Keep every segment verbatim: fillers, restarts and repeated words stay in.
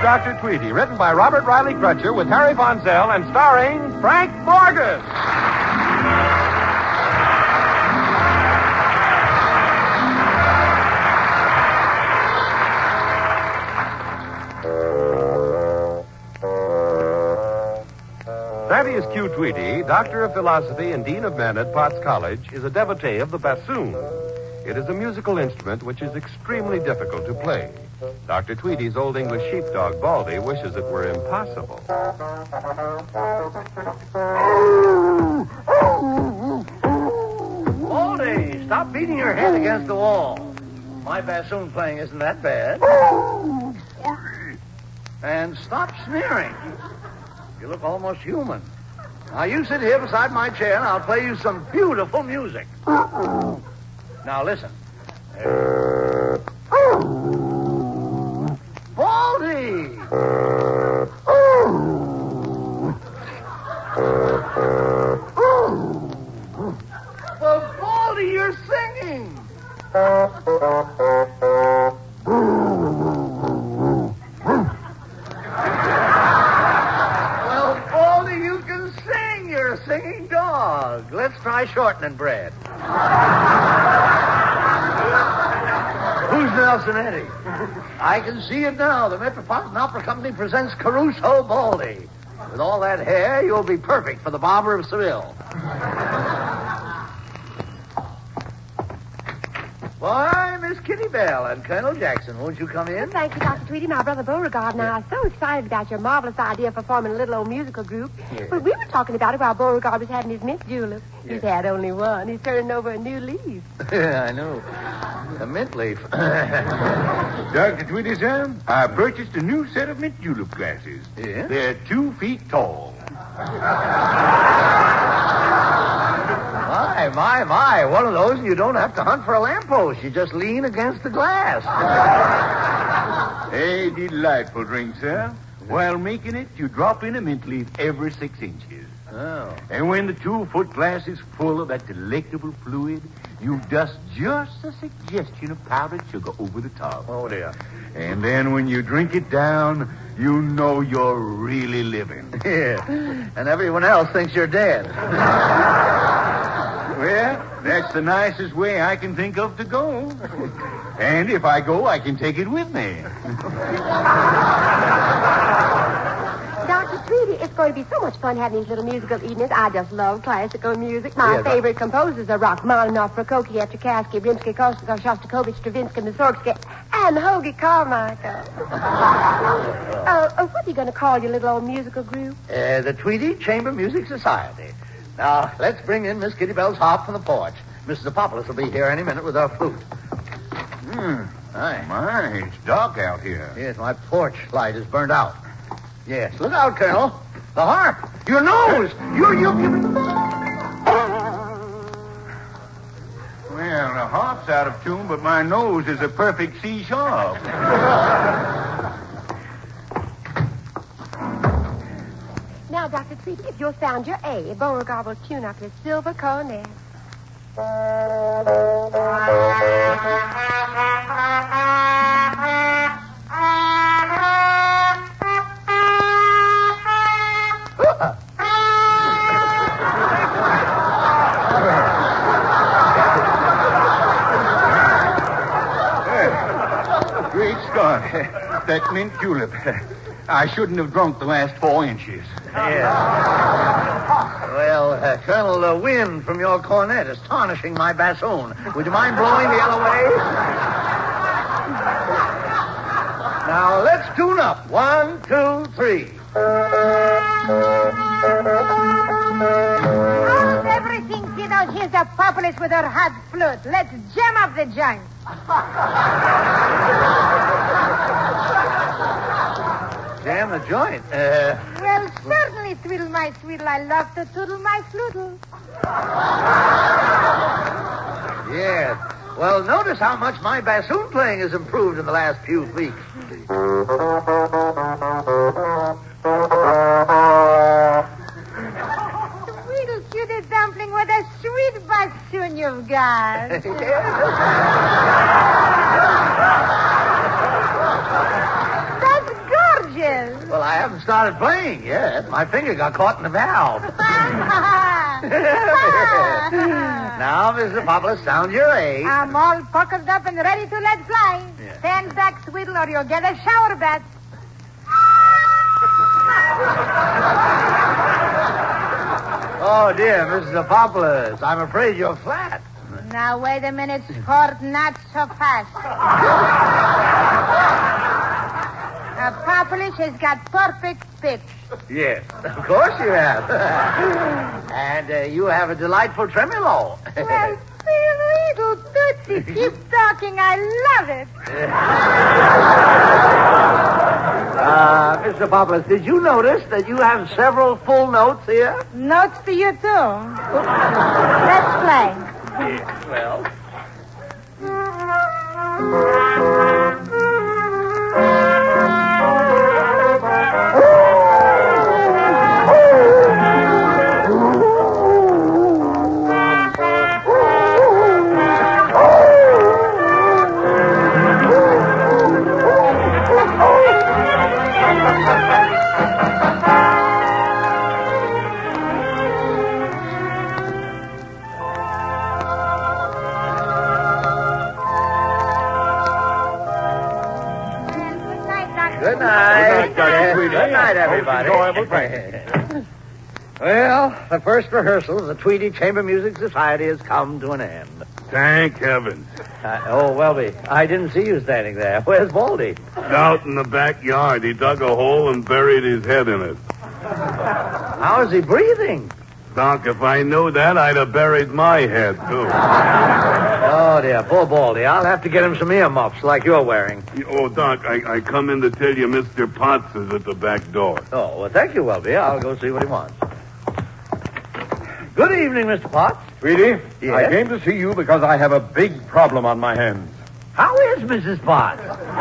Doctor Tweedy, written by Robert Riley Crutcher with Harry Von Zell and starring Frank Morgan. Thaddeus Q. Tweedy, Doctor of Philosophy and Dean of Men at Potts College, is a devotee of the bassoon. It is a musical instrument which is extremely difficult to play. Doctor Tweedy's old English sheepdog, Baldy, wishes it were impossible. Baldy, stop beating your head against the wall. My bassoon playing isn't that bad. And stop sneering. You look almost human. Now, you sit here beside my chair, and I'll play you some beautiful music. Now, listen. Baldy! Well, Baldy, you're singing. Singing dog. Let's try shortening bread. Who's Nelson Eddy? I can see it now. The Metropolitan Opera Company presents Caruso Baldy. With all that hair, you'll be perfect for the Barber of Seville. Why, Miss Kitty Bell and Colonel Jackson, won't you come in? Oh, thank you, Doctor Tweedy. My brother Beauregard and I are so excited about your marvelous idea for forming a little old musical group. Yes. Well, we were talking about it while Beauregard was having his mint julep. Yes. He's had only one. He's turning over a new leaf. I know. A mint leaf. Doctor Tweedy, sir, I purchased a new set of mint julep glasses. Yeah? They're two feet tall. My, my, my. One of those, and you don't have to hunt for a lamppost. You just lean against the glass. A delightful drink, sir. While making it, you drop in a mint leaf every six inches. Oh. And when the two-foot glass is full of that delectable fluid, you dust just a suggestion of powdered sugar over the top. Oh, dear. And then when you drink it down, you know you're really living. Yeah. And everyone else thinks you're dead. Well, that's the nicest way I can think of to go. And if I go, I can take it with me. Doctor Tweedy, it's going to be so much fun having these little musical evenings. I just love classical music. My Yeah, favorite but... composers are Rachmaninoff, Prokofiev, Tchaikovsky, Rimsky-Korsakov, Shostakovich, Stravinsky, Mussorgsky, and Hoagie Carmichael. uh, uh, what are you going to call your little old musical group? Uh, the Tweedy Chamber Music Society. Now, let's bring in Miss Kitty Bell's harp from the porch. Missus Apopoulos will be here any minute with her flute. Hmm. Hi. My, it's dark out here. Yes, my porch light is burned out. Yes, look out, Colonel. The harp. Your nose. You're, you're giving... Well, the harp's out of tune, but my nose is a perfect C sharp. Now, Doctor Tweedy, if you'll sound your A, Beauregard will tune up his silver cornet. Great Scott. That mint julep. I shouldn't have drunk the last four inches. Yeah. Well, uh, Colonel, the wind from your cornet is tarnishing my bassoon. Would you mind blowing the other way? Now, let's tune up. One, two, three. How's everything, kiddos? Here's a populace with her hot flute. Let's jam up the joint. Jam the joint. Uh... Well, certainly, twiddle my sweetle. I love to twiddle my flutle. Yes. Well, notice how much my bassoon playing has improved in the last few weeks. Sweetle cutie dumpling, what a sweet bassoon you've got. That's gorgeous. started playing, yes. My finger got caught in the valve. Now, Missus Poplar, sound your eight. I'm all puckered up and ready to let fly. Yeah. Stand back, Sweetle, or you'll get a shower bath. Oh, dear, Missus Poplar, I'm afraid you're flat. Now, wait a minute, Sport, not so fast. A Populus has got perfect pitch. Yes, of course you have. And uh, you have a delightful tremolo. Well, little Tootsie, keep talking. I love it. uh, Mister Poplar, did you notice that you have several full notes here? Notes for you, too. Let's play. Yes, well. Good night. Good night, Doctor Tweedy. Good night, everybody. Most enjoyable Well, the first rehearsal of the Tweedy Chamber Music Society has come to an end. Thank heavens. Uh, oh, Welby, I didn't see you standing there. Where's Baldy? Out in the backyard, he dug a hole and buried his head in it. How is he breathing? Doc, if I knew that, I'd have buried my head, too. Oh, dear, poor Baldy. I'll have to get him some earmuffs like you're wearing. Oh, Doc, I, I come in to tell you Mister Potts is at the back door. Oh, well, thank you, Welby. I'll go see what he wants. Good evening, Mister Potts. Tweedy, Yes? I came to see you because I have a big problem on my hands. How is Missus Potts?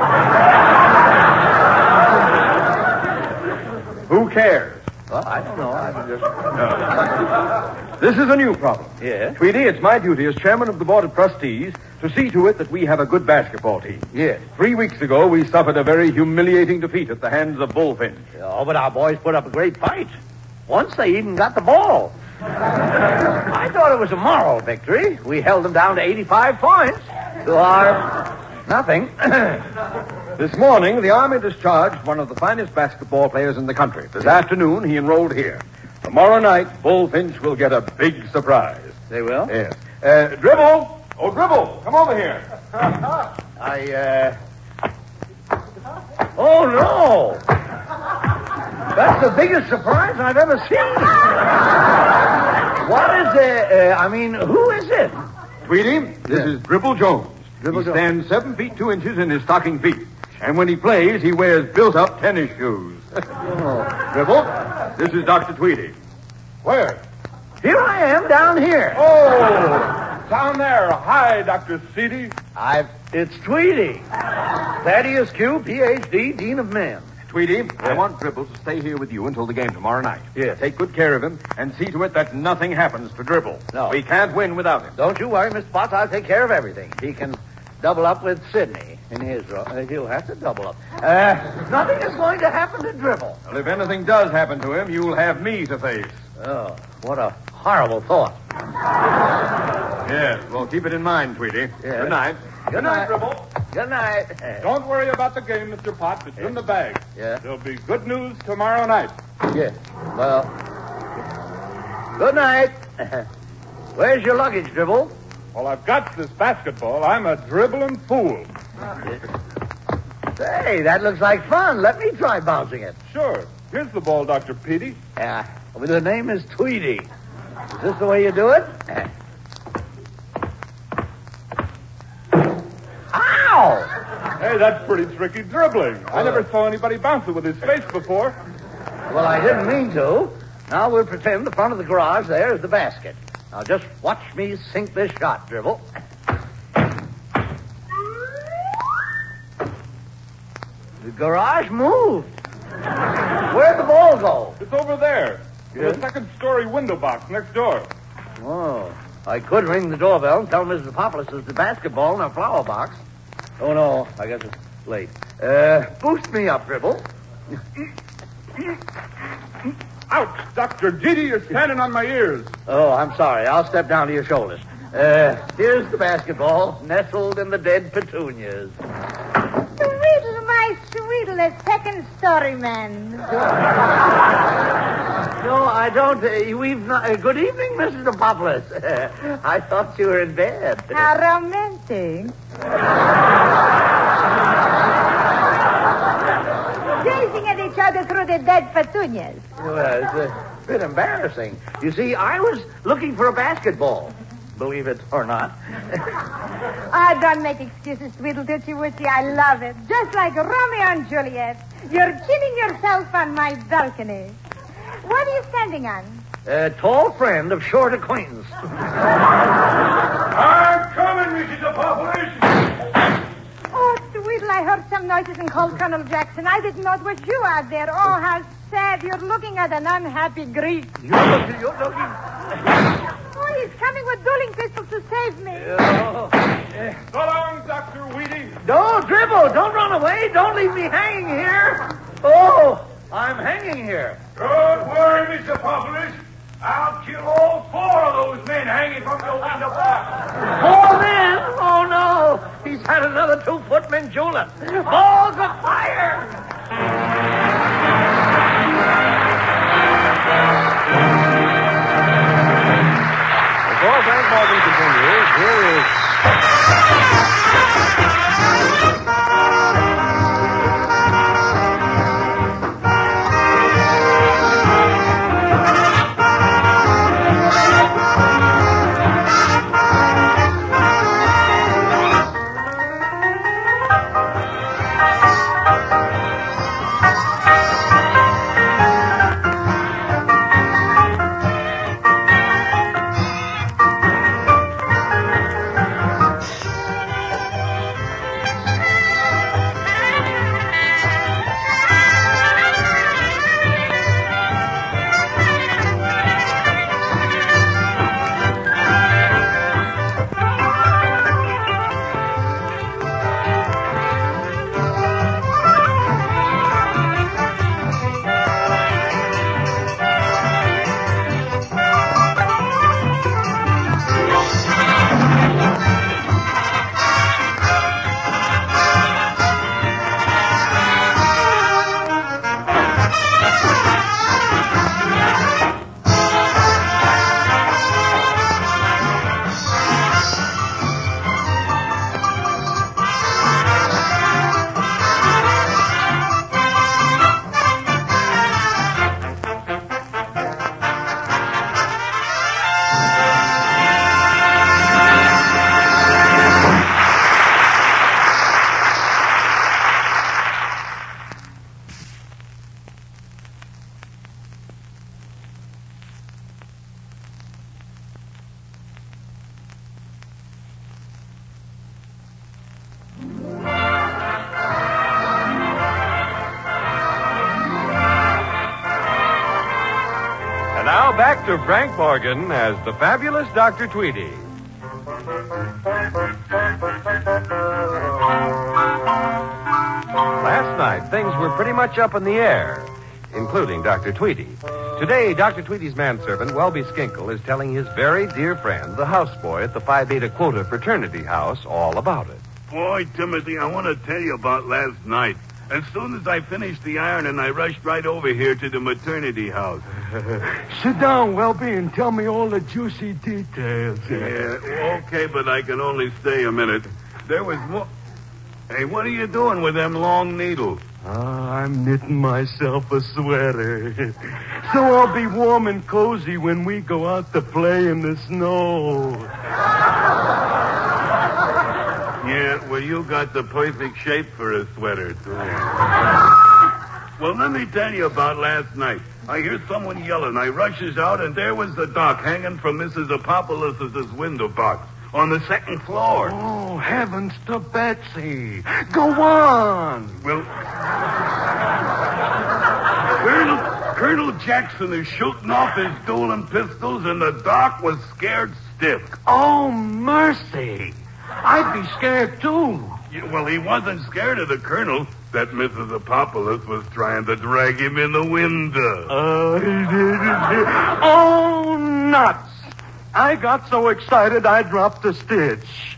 Who cares? Well, I don't know. I'm just... This is a new problem. Yes? Tweedy, it's my duty as chairman of the board of trustees to see to it that we have a good basketball team. Yes. Three weeks ago, we suffered a very humiliating defeat at the hands of Bullfinch. Oh, but our boys put up a great fight. Once they even got the ball. I thought it was a moral victory. We held them down to eighty-five points. To our nothing. This morning, the Army discharged one of the finest basketball players in the country. This afternoon, he enrolled here. Tomorrow night, Bullfinch will get a big surprise. They will? Yes. Uh, Dribble! Oh, Dribble, come over here. I, uh... Oh, no! That's the biggest surprise I've ever seen. What is it? Uh, I mean, who is it? Tweedy, this Yeah. is Dribble Jones. Dribble he Jones. stands seven feet two inches in his stocking feet. And when he plays, he wears built-up tennis shoes. Oh. Dribble, this is Doctor Tweedy. Where? Here I am down here. Oh, down there. Hi, Doctor Seedy. I've... It's Tweedy. Thaddeus Q, P H D, Dean of Men. Tweedy, I want Dribble to stay here with you until the game tomorrow night. Yes. Take good care of him and see to it that nothing happens to Dribble. No. We can't win without him. Don't you worry, Mister Potts. I'll take care of everything. He can double up with Sidney in his role. Uh, he'll have to double up. Uh, nothing is going to happen to Dribble. Well, if anything does happen to him, you'll have me to face. Oh, what a horrible thought. Yes, well, keep it in mind, Tweedy. Yes. Good night. Good night. Dribble. Good night. Uh, Don't worry about the game, Mister Potts. It's in the bag. Yeah. There'll be good news tomorrow night. Yes. Well, good night. Where's your luggage, Dribble? Well, I've got this basketball. I'm a dribbling fool. Hey, that looks like fun. Let me try bouncing it. Sure. Here's the ball, Doctor Petey. Uh, well, the name is Tweedy. Is this the way you do it? Ow! Hey, that's pretty tricky dribbling. I never saw anybody bounce it with his face before. Well, I didn't mean to. Now we'll pretend the front of the garage there is the basket. Now just watch me sink this shot, Dribble. The garage moved. Where'd the ball go? It's over there. In Yeah? the second-story window box next door. Oh, I could ring the doorbell and tell Missus Populus there's the basketball in our flower box. Oh, no, I guess it's late. Uh, boost me up, Dribble. Ouch, Doctor Didi, you're standing on my ears. Oh, I'm sorry. I'll step down to your shoulders. Uh, here's the basketball, nestled in the dead petunias. Sweetle, my sweetle, a second story man. No, I don't. Uh, we've not. Uh, good evening, Missus Apopoulos. I thought you were in bed. How romantic. Gazing at each other through the dead petunias. Well, it's a bit embarrassing. You see, I was looking for a basketball. Believe it or not. Ah, don't make excuses, Tweedle Tootsie Wootsie. I love it. Just like Romeo and Juliet. You're killing yourself on my balcony. What are you standing on? A tall friend of short acquaintance. I'm coming, Missus Apopoulos. Oh, Tweedle, I heard some noises and called Colonel Jackson. I didn't know it was you out there. Oh, how sad. You're looking at an unhappy Greek. You're looking... You're looking... Oh, he's coming with dueling pistols to save me. Oh. So long, Doctor Weedy. Don't dribble. Don't run away. Don't leave me hanging here. Oh, I'm hanging here. Don't worry, Mister Apopoulos. I'll kill all four of those men hanging from your window box. Four men? Oh, no. He's had another two-foot Manjula. Balls of fire. Before Frank Morgan continues, here is... Now back to Frank Morgan as the fabulous Doctor Tweedy. Last night, things were pretty much up in the air, including Doctor Tweedy. Today, Doctor Tweedy's manservant, Welby Skinkle, is telling his very dear friend, the houseboy at the Phi Beta Quota fraternity house, all about it. Boy, Timothy, I want to tell you about last night. As soon as I finished the ironing, I rushed right over here to the maternity house. Sit down, Welby, and tell me all the juicy details. Yeah, okay, but I can only stay a minute. There was one... Hey, what are you doing with them long needles? Ah, I'm knitting myself a sweater. So I'll be warm and cozy when we go out to play in the snow. Yeah, well, you got the perfect shape for a sweater, too. Well, let me tell you about last night. I hear someone yelling. I rushes out, and there was the doc hanging from Missus Apopoulos' window box on the second floor. Oh, heavens to Betsy. Go on. Well, Colonel, Colonel Jackson is shooting off his dueling pistols, and the doc was scared stiff. Oh, mercy. I'd be scared, too. Yeah, well, he wasn't scared of the colonel. That Missus Apopoulos was trying to drag him in the window. Oh, oh, nuts. I got so excited I dropped a stitch.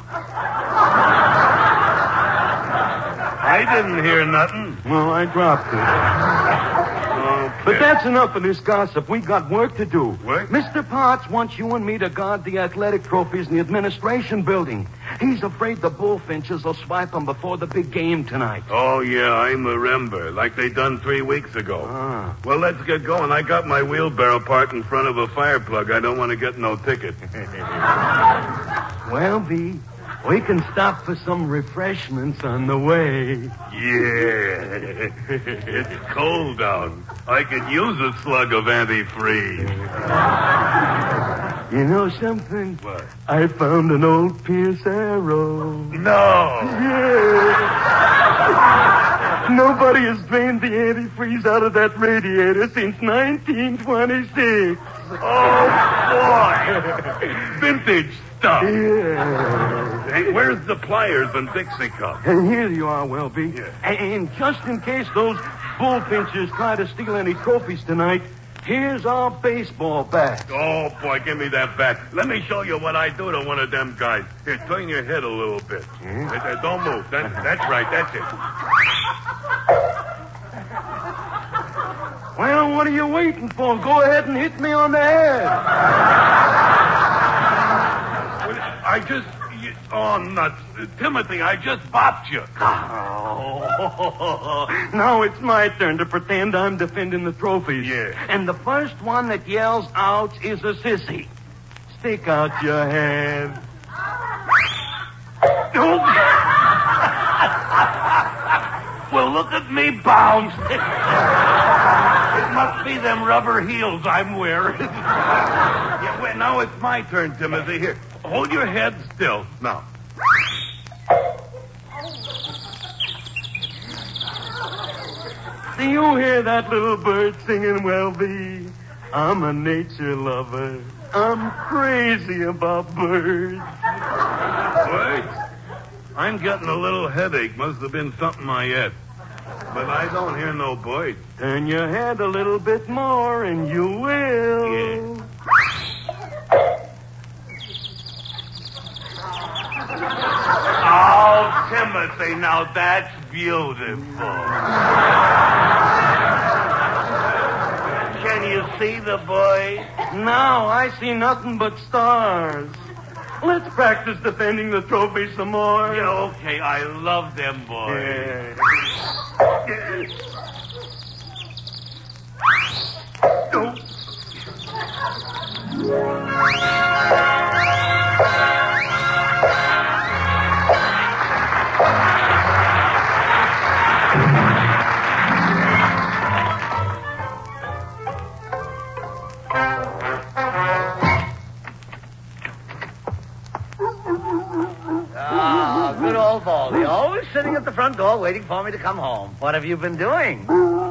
I didn't hear nothing. Well, I dropped it. Okay. But that's enough of this gossip. We got work to do. Work? Mister Potts wants you and me to guard the athletic trophies in the administration building. He's afraid the bullfinches will swipe them before the big game tonight. Oh, yeah, I remember. Like they done three weeks ago. Ah. Well, let's get going. I got my wheelbarrow parked in front of a fire plug. I don't want to get no ticket. Well, B, we can stop for some refreshments on the way. Yeah. It's cold out. I could use a slug of antifreeze. You know something? What? I found an old Pierce arrow. No. Yeah. Nobody has drained the antifreeze out of that radiator since nineteen twenty-six. Oh, boy. Vintage stuff. Yeah. Hey, where's the pliers and Dixie cup? And here you are, Welby. Yeah. And just in case those bullfinches try to steal any trophies tonight, here's our baseball bat. Oh, boy, give me that bat. Let me show you what I do to one of them guys. Here, turn your head a little bit. Hmm? Hey, hey, don't move. That, that's right. That's it. Well, what are you waiting for? Go ahead and hit me on the head. I just... You, oh, nuts. Timothy, I just bopped you. Oh, now it's my turn to pretend I'm defending the trophies. Yeah. And the first one that yells out is a sissy. Stick out your head. Well, look at me bounce. It must be them rubber heels I'm wearing. Yeah, well, now it's my turn, Timothy. Here, hold your head still. Now. Do you hear that little bird singing, Welby? I'm a nature lover. I'm crazy about birds. Wait. I'm getting a little headache. Must have been something I ate. But I don't hear no birds. Turn your head a little bit more and you will. Yeah. Oh, Timothy, now that's beautiful. Can you see the boy? Now I see nothing but stars. Let's practice defending the trophy some more. Yeah, okay, I love them boys. Yeah. Ah, good old Baldy. Always sitting at the front door waiting for me to come home. What have you been doing?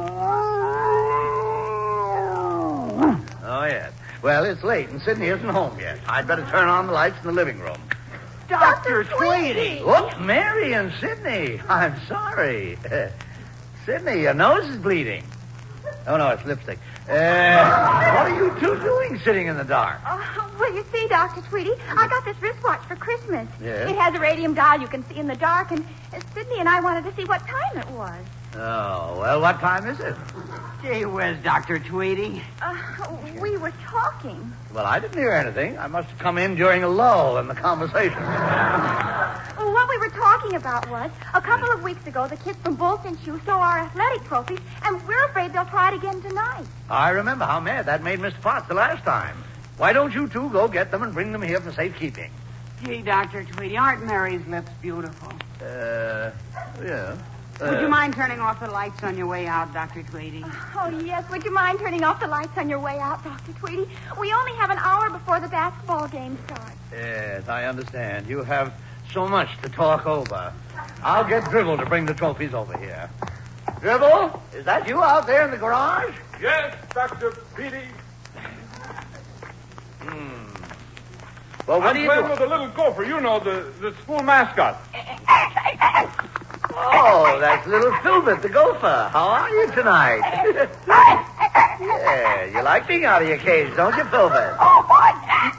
Oh, yes. Well, it's late, and Sidney isn't home yet. I'd better turn on the lights in the living room. Doctor Tweedy! Whoops, Mary and Sidney. I'm sorry. Sidney, your nose is bleeding. Oh, no, it's lipstick. Uh, what are you two doing sitting in the dark? Oh, well, you see, Doctor Tweedy, I got this wristwatch for Christmas. Yes? It has a radium dial you can see in the dark, and uh, Sidney and I wanted to see what time it was. Oh, well, what time is it? Gee whiz, Doctor Tweedy. Uh, we were talking. Well, I didn't hear anything. I must have come in during a lull in the conversation. Well, what we were talking about was, a couple of weeks ago, the kids from Bullfinch Shoe stole our athletic trophies, and we're afraid they'll try it again tonight. I remember how mad that made Mister Potts the last time. Why don't you two go get them and bring them here for safekeeping? Gee, Doctor Tweedy, aren't Mary's lips beautiful? Uh, yeah. Uh, Would you mind turning off the lights on your way out, Doctor Tweedy? Oh, yes. Would you mind turning off the lights on your way out, Doctor Tweedy? We only have an hour before the basketball game starts. Yes, I understand. You have so much to talk over. I'll get Dribble to bring the trophies over here. Dribble, is that you out there in the garage? Yes, Doctor Petey. Hmm. Well, what I'm do you playing do? with a little gopher, you know, the, the school mascot. Hey, Oh, that's little Filbert, the gopher. How are you tonight? Yeah, you like being out of your cage, don't you, Filbert? Oh, boy.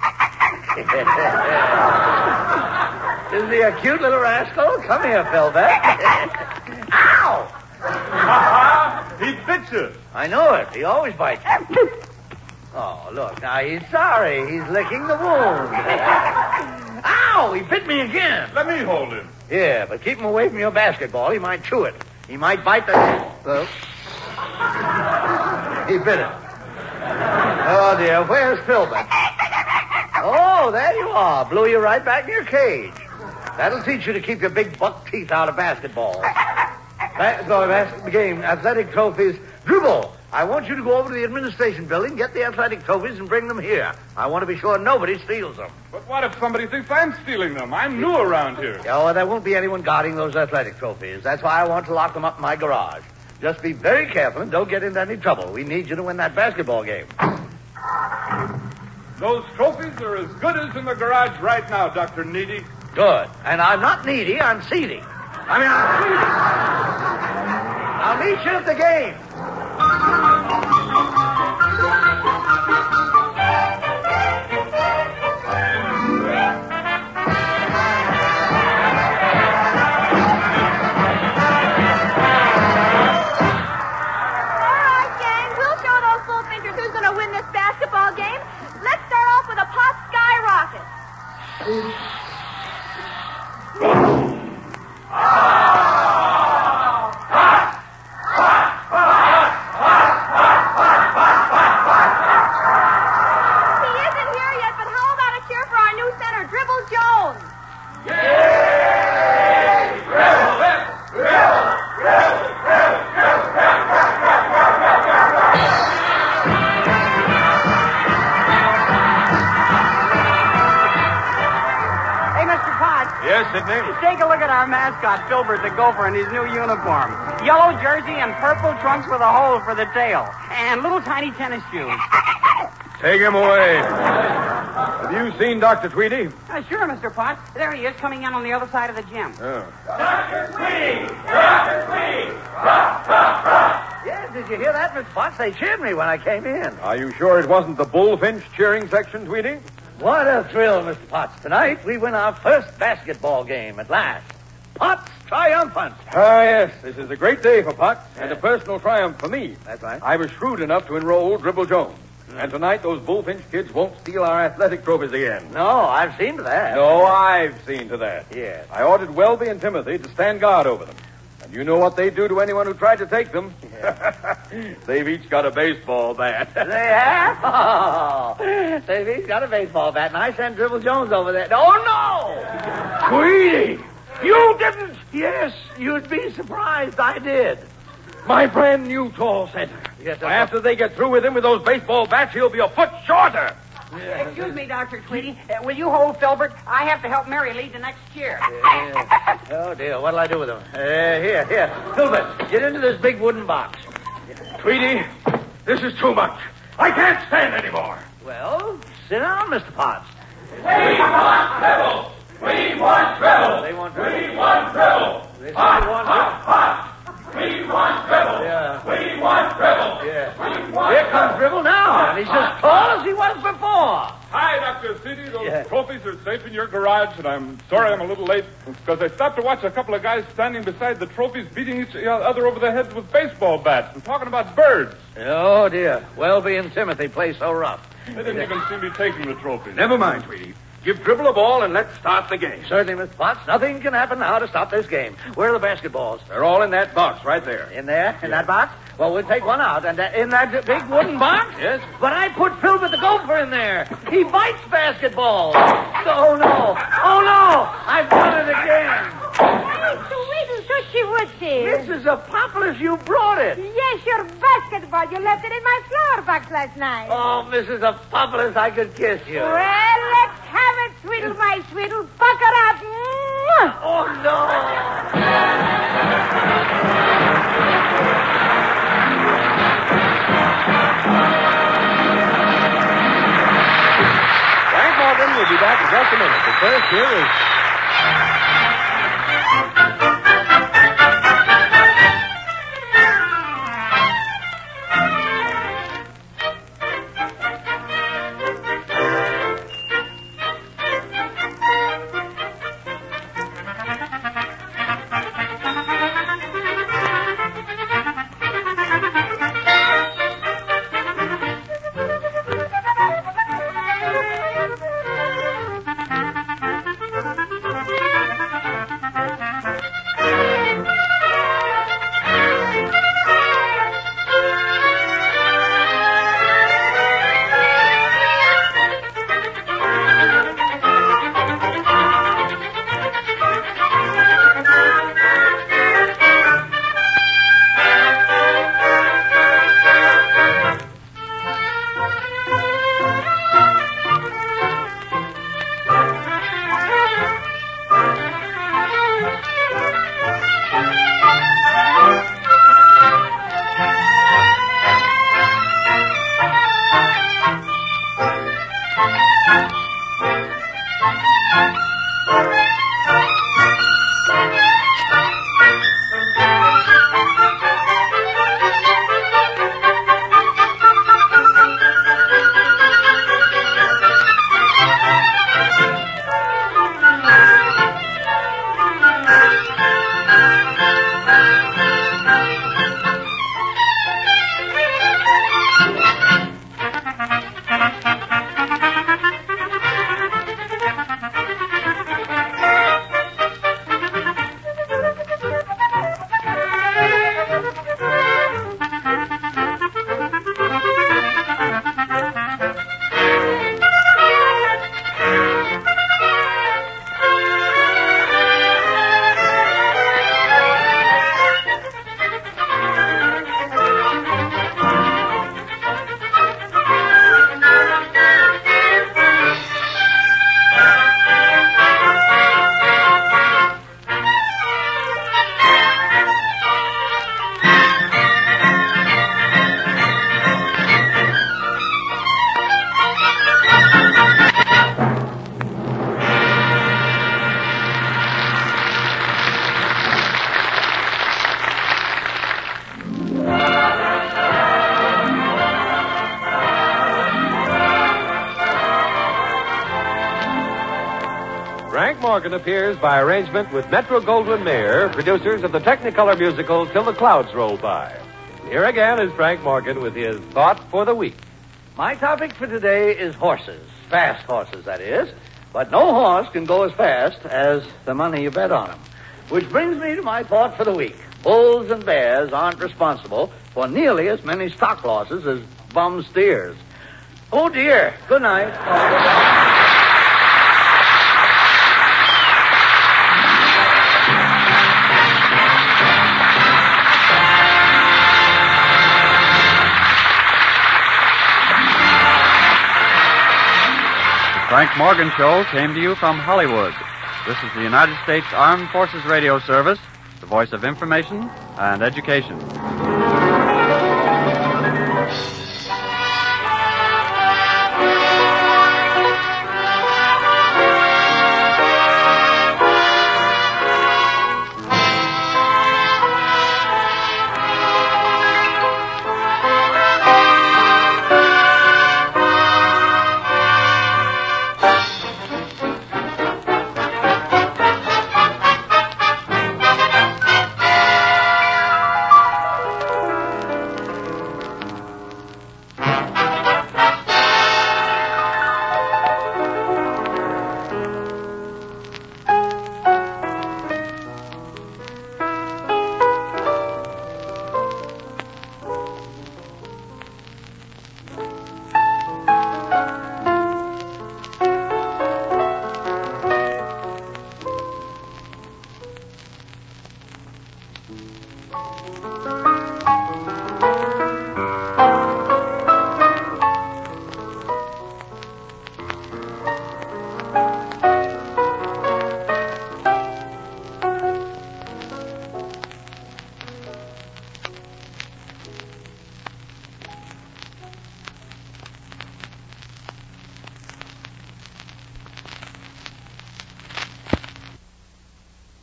Isn't he a cute little rascal? Come here, Filbert. Ow! He bit you. I know it. He always bites you. Oh, look, now he's sorry. He's licking the wound. Ow! He bit me again. Let me hold him. Yeah, but keep him away from your basketball. He might chew it. He might bite the... Oh. He bit it. Oh, dear. Where's Filbert? Oh, there you are. Blew you right back in your cage. That'll teach you to keep your big buck teeth out of basketball. Ba- go, basket game, athletic trophies. Dribble, I want you to go over to the administration building, get the athletic trophies, and bring them here. I want to be sure nobody steals them. But what if somebody thinks I'm stealing them? I'm new around here. Oh, well, there won't be anyone guarding those athletic trophies. That's why I want to lock them up in my garage. Just be very careful and don't get into any trouble. We need you to win that basketball game. Those trophies are as good as in the garage right now, Doctor Needy. Good. And I'm not needy, I'm seedy. I mean, I'm seedy. I'll meet you at the game. Take a look at our mascot, Filbert the Gopher, in his new uniform. Yellow jersey and purple trunks with a hole for the tail. And little tiny tennis shoes. Take him away. Have you seen Doctor Tweedy? Uh, sure, Mister Potts. There he is, coming in on the other side of the gym. Oh. Doctor Tweedy! Doctor Tweedy! Yeah, did you hear that, Miss Potts? They cheered me when I came in. Are you sure it wasn't the bullfinch cheering section, Tweedy? What a thrill, Mister Potts. Tonight we win our first basketball game at last. Potts triumphant. Ah, yes. This is a great day for Potts and a personal triumph for me. That's right. I was shrewd enough to enroll Dribble Jones. Mm. And tonight those bullfinch kids won't steal our athletic trophies again. No, I've seen to that. No, I've seen to that. Yes. I ordered Welby and Timothy to stand guard over them. And you know what they do to anyone who tried to take them? Yeah. They've each got a baseball bat. They have? Oh, they've each got a baseball bat, and I sent Dribble Jones over there. Oh, no! Tweedy! You didn't? Yes, you'd be surprised. I did. My brand new tall center. Yes, After they get through with him with those baseball bats, he'll be a foot shorter. Yeah. Excuse me, Doctor Tweedy. Uh, will you hold Filbert? I have to help Mary lead the next cheer. Yeah. Oh, dear. What'll I do with him? Uh, here, here. Filbert, get into this big wooden box. Tweedy, this is too much. I can't stand anymore. Well, sit down, Mister Potts. We want Dribble! We want Dribble! They want Dribble. We want Dribble! They Hot, want hot, hot! We want Dribble! Yeah. We want Dribble! Yeah. We want Here comes Dribble now, and he's as tall as he was before. Hi, Doctor Tweedy. Those Yeah. trophies are safe in your garage, and I'm sorry I'm a little late because I stopped to watch a couple of guys standing beside the trophies beating each other over the heads with baseball bats and talking about birds. Oh, dear. Welby and Timothy play so rough. They didn't even seem to be taking the trophies. Never mind, Tweedy. Give Dribble a ball and let's start the game. Certainly, Mister Potts. Nothing can happen now to stop this game. Where are the basketballs? They're all in that box right there. In there? In that box? Well, we'll take one out. And uh, in that big wooden box? Yes. But I put Filbert the Gopher in there. He bites basketballs. Oh, no. Oh, no. I've done it again. Sweet Tootsie Wootsie. Missus Apopoulos, you brought it. Yes, your basketball. You left it in my flower box last night. Oh, Missus Apopoulos, I could kiss you. Well, let's have it, Sweetle, my Sweetle. Pucker up. Mwah! Oh, no. Frank Morgan will be back in just a minute. But first, here is... Morgan appears by arrangement with Metro Goldwyn Mayer, producers of the Technicolor musical Till the Clouds Roll By. Here again is Frank Morgan with his thought for the week. My topic for today is horses. Fast horses, that is. But no horse can go as fast as the money you bet on him. Which brings me to my thought for the week. Bulls and bears aren't responsible for nearly as many stock losses as bum steers. Oh, dear. Good night. The Frank Morgan Show came to you from Hollywood. This is the United States Armed Forces Radio Service, the voice of information and education.